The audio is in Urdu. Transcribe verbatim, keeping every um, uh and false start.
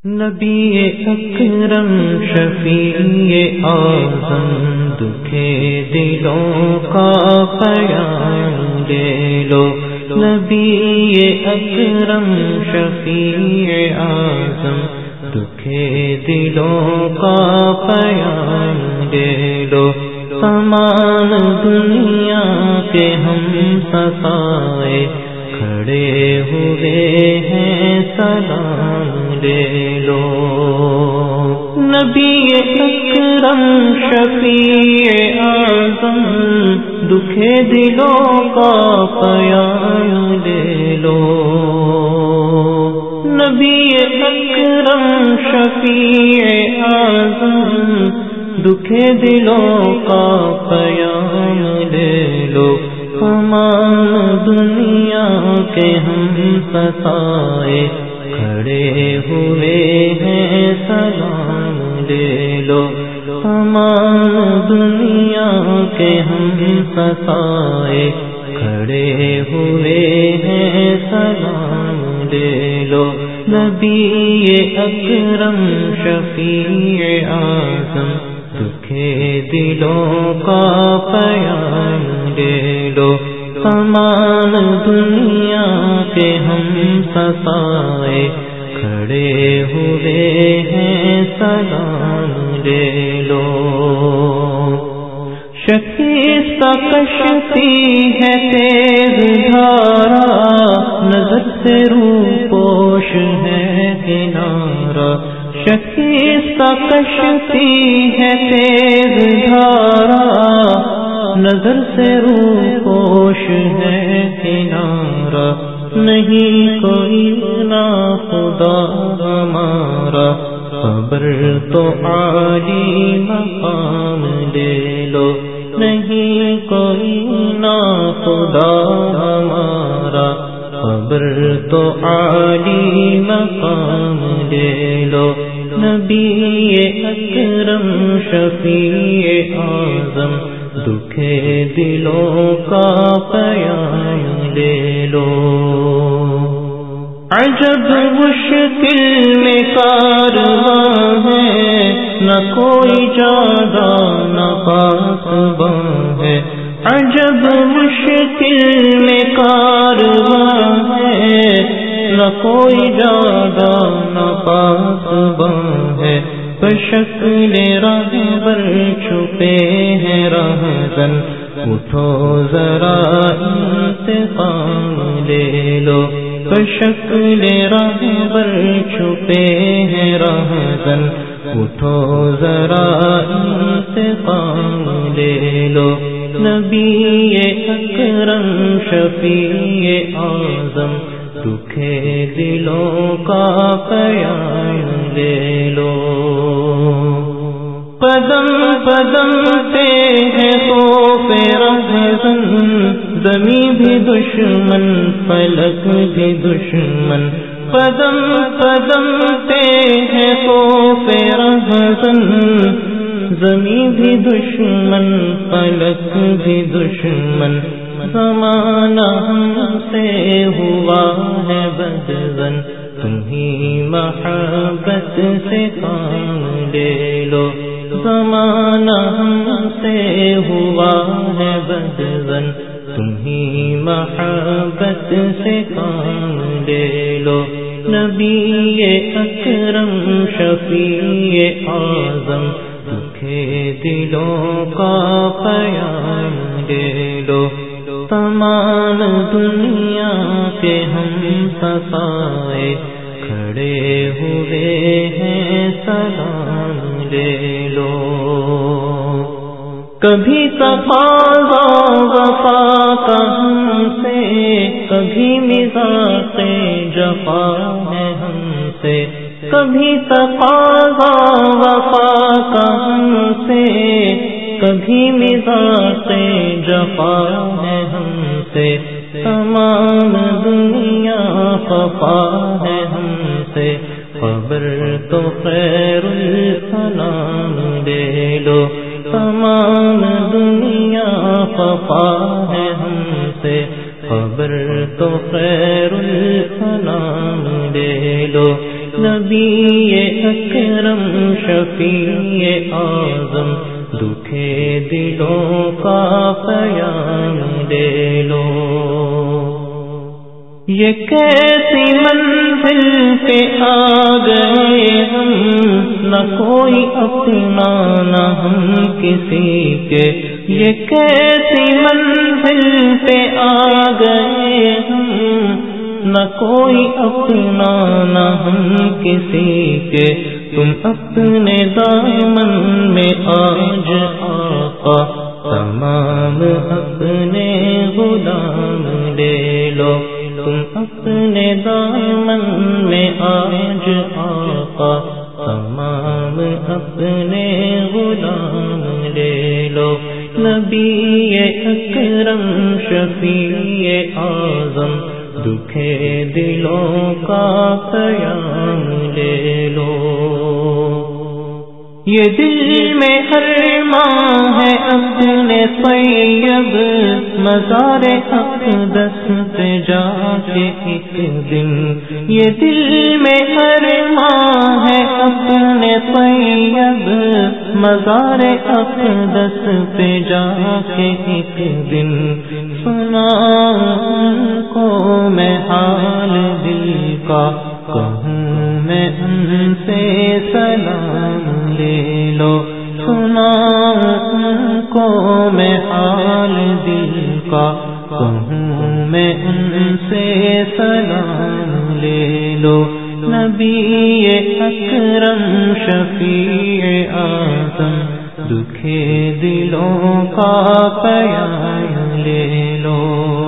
نبی اکرم شفیع اعظم دکھے دلوں کا پیام لے لو. نبی اکرم شفیع اعظم دکھے دلوں کا پیام لے لو. تمام دنیا کے ہم سفائے کھڑے ہوئے ہیں سلام لے لو. نبی اکرم شفیع اعظم دکھے دلوں کا پیام لے لو. نبی اکرم شفیع اعظم دکھے دلوں کا پیام لے لو. تمام دنیا کے ہم سفائے کھڑے ہوئے ہیں سلام لے لو. تمام دنیا کے ہم سفائے کھڑے ہوئے ہیں سلام لے لو. نبی اکرم شفیع اعظم دکھے دلوں کا پیام لے لو. تمام دنیا کے ہم سفائے کھڑے ہوئے ہیں سلام لے لو. شکستہ کشتی ہے تیز دھارا نظر سے روح پوش ہے کنارہ. شکستہ کشتی ہے تیز دھارا نظر سے روح پوش ہے کنارہ. نہیں کوئی نا خدا ہمارا خبر تو عالی مقام لے لو. نہیں کوئی نا خدا ہمارا خبر تو عالی مقام لے لو. نبی اکرم شفیع اعظم دکھے دلوں کا پیام لے لو. عجب مشکل میں کارواں ہے نہ کوئی جاگا نہ پاسباں ہے. عجب مشکل میں کارواں ہے نہ کوئی جاگا نہ پاسباں ہے. بشکل راہبر چھپے ہیں رہزن اٹھو ذرا انتقام لے لو. بشکل راہبر چھپے ہیں رہزن اٹھو ذرا انتقام لے لو. نبی اکرم شفیع اعظم دکھے دلوں کا پیام لے لو. قدم قدم پہ ہے خوف رہزن زمین بھی دشمن فلک بھی دشمن. قدم قدم پہ ہے خوف رہزن زمین بھی دشمن فلک بھی دشمن. زمانہ ہم سے ہوا ہے بدزن تمہیں محبت سے کام لے لو. زمانہ ہم سے ہوا ہے بدزن تمہیں محبت سے کام لے لو. نبی اکرم شفیع اعظم دکھے دلوں کا پیام لے لو. تمام دنیا کے ہم سفائے کھڑے ہوئے ہیں سلام لے لو. کبھی تقاضا وفا کا ہم سے کبھی مزاق جفا ہے ہم سے. کبھی تقاضا وفا کا ہم سے کبھی مزاق جفا ہے ہم سے. تمام دنیا خفا ہے ہم سے خبر تو خیر السلام لے لو. تمام دنیا خفا ہے ہم سے خبر تو خیر السلام لے لو. نبی اکرم شفیع اعظم دکھے دلوں کا پیام لے لو. یہ کیسی منزل پہ آ گئے ہم، نہ کوئی اپنا نہ ہم کسی کے. یہ کیسی منزل پہ آ گئے ہم، نہ کوئی اپنا نہ ہم کسی کے. تم اپنے دامن میں آج آقا تمام اپنے غلام لے لو. تم اپنے دامن میں آج آقا تمام اپنے غلام لے لو. نبی اکرم شفیع اعظم دکھے دلوں کا پیام لے لو. یہ دل میں ارماں ہے اپنے طیب مزار اقدس پہ جا کے ایک دن. یہ دل میں ارماں ہے اپنے طیب مزار اقدس پہ جا کے ایک دن. سنا کو میں حال دل کا کہوں میں ان سے سلام لے لو. سنا کو میں حال دل کا کہوں میں ان سے سلام لے لو. نبی اکرم شفیع اعظم دکھے دلوں کا پیام لے لو.